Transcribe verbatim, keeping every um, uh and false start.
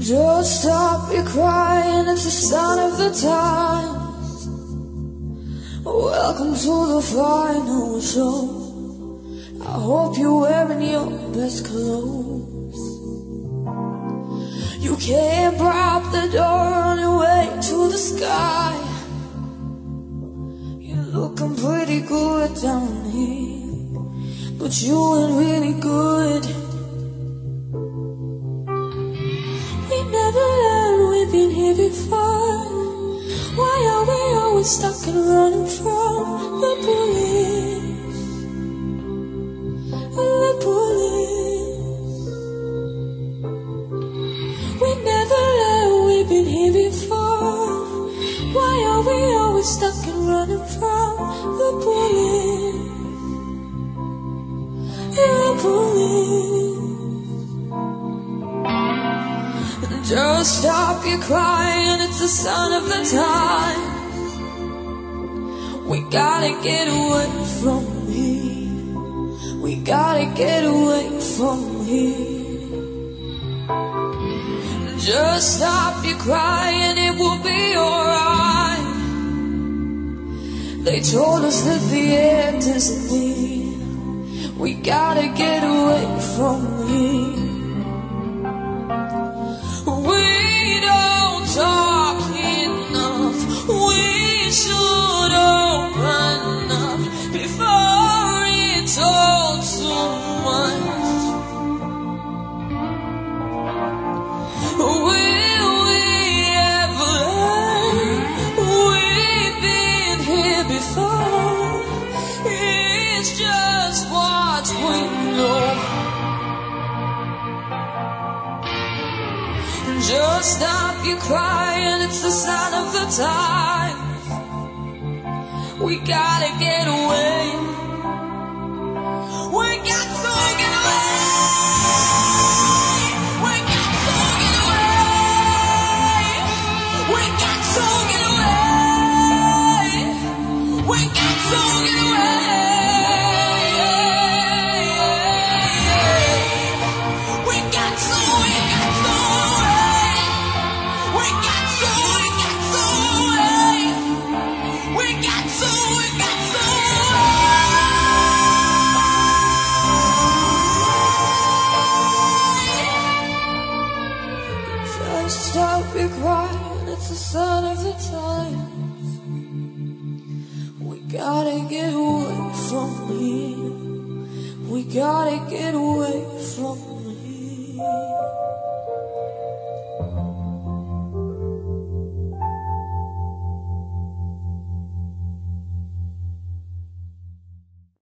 Don't stop your crying, it's the sign of the times. Welcome to the final show. I hope you're wearing your best clothes. You can't prop the door on your way to the sky. You're looking pretty good down here, but you ain't really good. We never learned, we've been here before. Why are we always stuck and running from the police? The police. We never learned, we've been here before. Why are we always stuck and running from the police? The police. Don't stop your crying, it's the sign of the time. We gotta get away from here. We gotta get away from here. Just stop your crying, it will be alright. They told us that the end isn't near. We gotta get away from here. We don't talk enough. We should open up before it's all too much. Will we ever learn? We've been here before. It's just what we know. Just stop your crying, it's the sign of the times. We gotta get away. We got to get away. We got to get away. We got to get away. We got to get away. We got to, we got to. We got to, we got to, we got to, we got to. Just stop your crying, it's the sign of the times. We gotta get away from here. We gotta get away from here.